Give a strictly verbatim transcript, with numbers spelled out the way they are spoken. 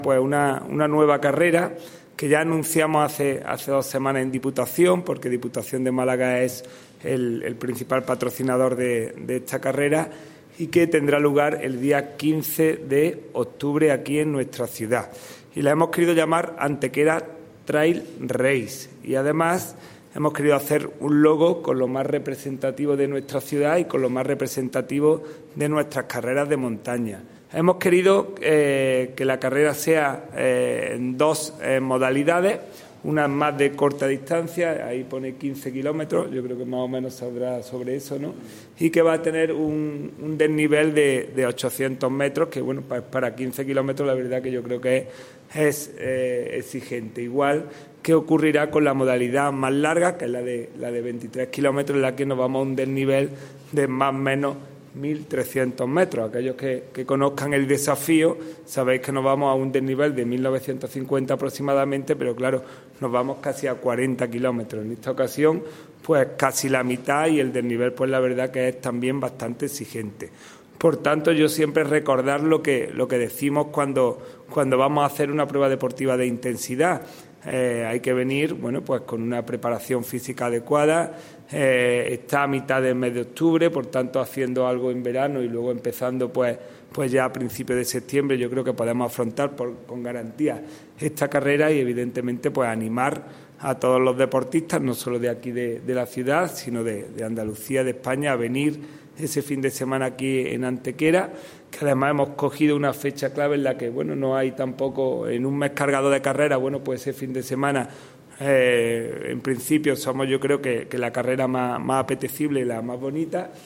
Pues una, una nueva carrera que ya anunciamos hace, hace dos semanas en Diputación, porque Diputación de Málaga es el, el principal patrocinador de, de esta carrera, y que tendrá lugar el día quince de octubre aquí en nuestra ciudad. Y la hemos querido llamar Antequera Trail Race, y además hemos querido hacer un logo con lo más representativo de nuestra ciudad y con lo más representativo de nuestras carreras de montaña. Hemos querido eh, que la carrera sea eh, en dos eh, modalidades, una más de corta distancia, ahí pone quince kilómetros, yo creo que más o menos sabrá sobre eso, ¿no? Y que va a tener un, un desnivel de, de ochocientos metros, que bueno, para, para quince kilómetros la verdad que yo creo que es, es eh, exigente. Igual que ocurrirá con la modalidad más larga, que es la de, la de veintitrés kilómetros, en la que nos vamos a un desnivel de más o menos mil trescientos metros. Aquellos que, que conozcan el desafío sabéis que nos vamos a un desnivel de mil novecientos cincuenta aproximadamente, pero claro, nos vamos casi a cuarenta kilómetros. En esta ocasión, pues casi la mitad, y el desnivel, pues la verdad que es también bastante exigente. Por tanto, yo siempre recordar lo que, lo que decimos cuando, cuando vamos a hacer una prueba deportiva de intensidad. Eh, hay que venir, bueno, pues con una preparación física adecuada. Eh, está a mitad del mes de octubre, por tanto haciendo algo en verano y luego empezando pues, pues ya a principios de septiembre. Yo creo que podemos afrontar por, con garantía esta carrera y evidentemente pues animar a todos los deportistas, no solo de aquí de, de la ciudad, sino de, de Andalucía, de España, a venir ese fin de semana aquí en Antequera, que además hemos cogido una fecha clave en la que bueno, no hay tampoco en un mes cargado de carrera. Bueno, pues ese fin de semana Eh, en principio somos, yo creo que, que la carrera más, más apetecible y la más bonita,